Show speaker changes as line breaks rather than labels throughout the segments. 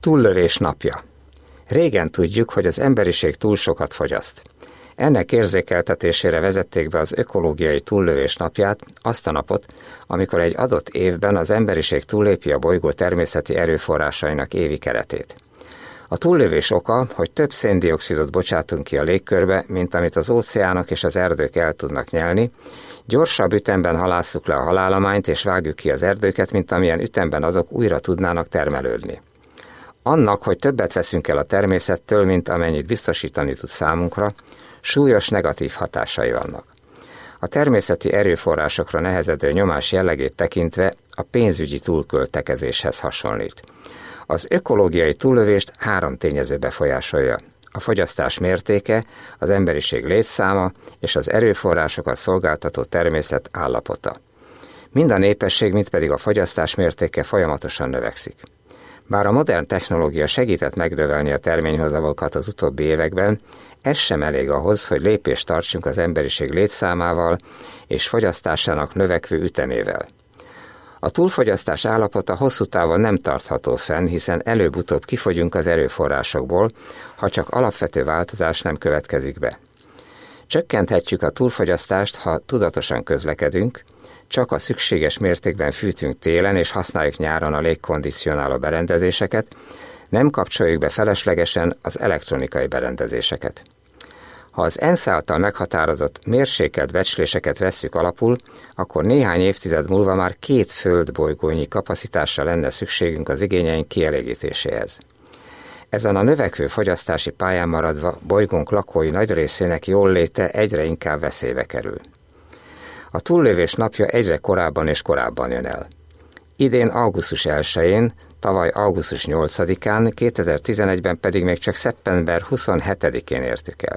Túllövés napja. Régen tudjuk, hogy az emberiség túl sokat fogyaszt. Ennek érzékeltetésére vezették be az ökológiai túllövés napját, azt a napot, amikor egy adott évben az emberiség túllépi a bolygó természeti erőforrásainak évi keretét. A túllövés oka, hogy több széndioxidot bocsátunk ki a légkörbe, mint amit az óceánok és az erdők el tudnak nyelni, gyorsabb ütemben halásszuk le a halállományt és vágjuk ki az erdőket, mint amilyen ütemben azok újra tudnának termelődni. Annak, hogy többet veszünk el a természettől, mint amennyit biztosítani tud számunkra, súlyos negatív hatásai vannak. A természeti erőforrásokra nehezedő nyomás jellegét tekintve a pénzügyi túlköltekezéshez hasonlít. Az ökológiai túllövést 3 tényező befolyásolja: a fogyasztás mértéke, az emberiség létszáma és az erőforrásokat szolgáltató természet állapota. Mind a népesség, mind pedig a fogyasztás mértéke folyamatosan növekszik. Bár a modern technológia segített megnövelni a terményhozamokat az utóbbi években, ez sem elég ahhoz, hogy lépést tartsunk az emberiség létszámával és fogyasztásának növekvő ütemével. A túlfogyasztás állapota hosszú távon nem tartható fenn, hiszen előbb-utóbb kifogyunk az erőforrásokból, ha csak alapvető változás nem következik be. Csökkenthetjük a túlfogyasztást, ha tudatosan közlekedünk, csak a szükséges mértékben fűtünk télen és használjuk nyáron a légkondicionáló berendezéseket, nem kapcsoljuk be feleslegesen az elektronikai berendezéseket. Ha az ENSZ által meghatározott mérsékelt becsléseket vesszük alapul, akkor néhány évtized múlva már 2 földbolygónyi kapacitásra lenne szükségünk az igényeink kielégítéséhez. Ezen a növekvő fogyasztási pályán maradva bolygónk lakói nagy részének jólléte egyre inkább veszélybe kerül. A túllövés napja egyre korábban és korábban jön el. Idén augusztus 1-én, tavaly augusztus 8-án, 2011-ben pedig még csak szeptember 27-én értük el.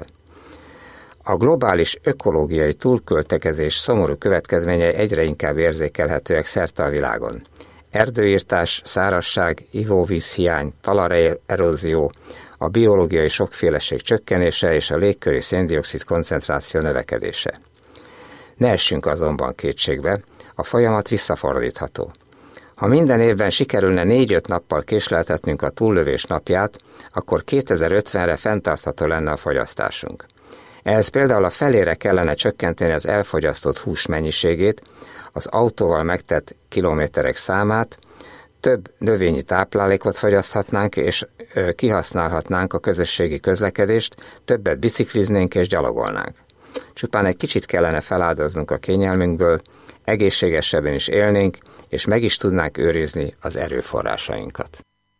A globális ökológiai túlköltekezés szomorú következményei egyre inkább érzékelhetőek szerte a világon. Erdőirtás, szárazság, ivóvízhiány, talajerózió, a biológiai sokféleség csökkenése és a légköri széndioxid koncentráció növekedése. Ne essünk azonban kétségbe, a folyamat visszafordítható. Ha minden évben sikerülne 4-5 nappal késleltetnünk a túllövés napját, akkor 2050-re fenntartható lenne a fogyasztásunk. Ehhez például a felére kellene csökkenteni az elfogyasztott hús mennyiségét, az autóval megtett kilométerek számát, több növényi táplálékot fogyaszthatnánk és kihasználhatnánk a közösségi közlekedést, többet bicikliznénk és gyalogolnánk. Csupán egy kicsit kellene feláldoznunk a kényelmünkből, egészségesebben is élnénk, és meg is tudnánk őrizni az erőforrásainkat.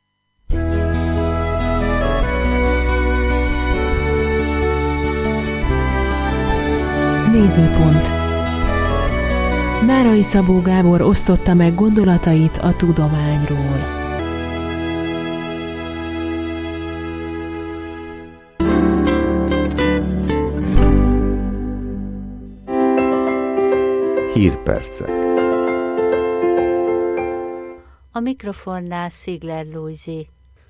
Nézőpont. Nárai Szabó Gábor osztotta meg gondolatait a tudományról.
Hírpercek. A mikrofonnál Szigler Lujzi.